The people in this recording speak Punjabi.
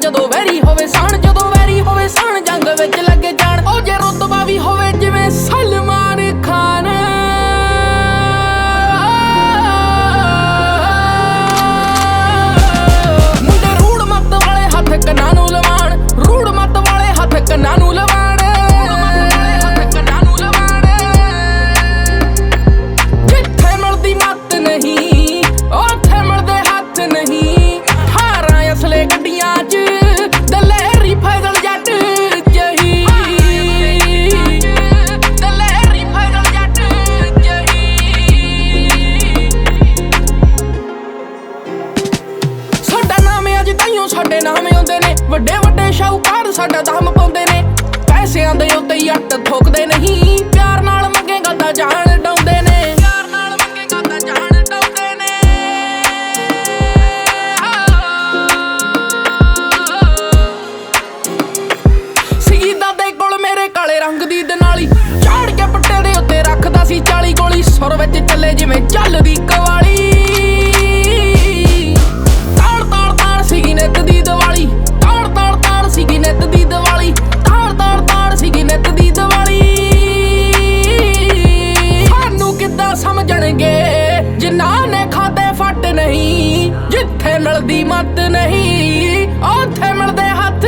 ਜਦੋਂ ਵੈਰੀ ਹੋਵੇ ਸਾਣ, ਜਦੋਂ ਵੈਰੀ ਹੋਵੇ ਸਾਣ ਜੰਗ ਵਿੱਚ ਲੱਗੇ ਜਾਣ। ਉਹ ਜੇ ਰੁਤਬਾ ਵੀ ਹੋਵੇ ਜਿਵੇਂ ਸਲਮਾਨ ਖਾਨ, ਮੁੰਡੇ ਰੂੜ ਮੱਤ ਵਾਲੇ ਹੱਥ ਕੰਨਾਂ ਨੂੰ ਲਵਾਣ, ਰੂੜ ਮੱਤ ਵਾਲੇ ਹੱਥ ਕੰਨਾਂ ਨੂੰ ਲਵਾਣ। ਜਿੱਥੇ ਮਿਲਦੀ ਮੱਤ ਨਹੀਂ ਉੱਥੇ ਮਿਲਦੇ ਹੱਥ ਨਹੀਂ। 18 ਅਸਲੇ ਗੱਡੀਆਂ 'ਚ ਦਲੇਰੀ ਫੈਜ਼ਲ ਜੱਟ ਜਹੀ, ਦਲੇਰੀ ਫੈਜ਼ਲ ਜੱਟ ਜਹੀ। ਸਾਡਾ ਨਾਮ ਅੱਜ ਤਾਈਓ ਸਾਡੇ ਨਾਮ ਆਉਂਦੇ ਨੇ, ਵੱਡੇ ਵੱਡੇ ਸ਼ਾਹੂਕਾਰ ਸਾਡਾ ਦਮ ਪਾਉਂਦੇ ਨੇ। ਪੈਸਿਆਂ ਦੇ ਉੱਤੇ ਹੀ ਅੱਟ ਠੋਕਦੇ ਨਹੀਂ, ਪਿਆਰ ਨਾਲ ਮੰਗੇਗਾ ਤਾਂ ਜਾਨ ਡਾਉਂਦੇ ਨੇ, ਪਿਆਰ ਨਾਲ ਮੰਗੇਗਾ ਤਾਂ ਜਾਨ ਡਾਉਂਦੇ ਨੇ। ਸੀ ਦਾਦੇ ਕੋਲ ਮੇਰੇ ਕਾਲੇ ਰੰਗ ਦੀ ਦਨਾਲੀ, ਝਾੜ ਕੇ ਪੱਟੇ ਦੇ ਉੱਤੇ ਰੱਖਦਾ ਸੀ 40 ਗੋਲੀ। ਸੁਰ ਵਿੱਚ ਚੱਲੇ ਜਿਵੇਂ ਚੱਲਦੀ ਕਵਾਲੀ, ਤਾੜ ਤਾੜ ਤਾੜ ਸੀਗੀ ਨਿੱਤ ਦੀ ਦੀਵਾਲੀ, ਤਾੜ ਤਾੜ ਤਾੜ ਸੀਗੀ ਨਿੱਤ ਦੀ ਦੀਵਾਲੀ, ਤਾੜ ਤਾੜ ਤਾੜ ਸੀਗੀ ਨਿੱਤ ਦੀ ਦੀਵਾਲੀ। ਸਾਨੂੰ ਕਿੱਦਾਂ ਸਮਝਣਗੇ ਜਿਨ੍ਹਾਂ ਨੇ ਖਾਦੇ ਫੱਟ ਨਹੀਂ। ਜਿੱਥੇ ਮਿਲਦੀ ਮੱਤ ਨਹੀਂ ਉੱਥੇ ਮਿਲਦੇ ਹੱਥ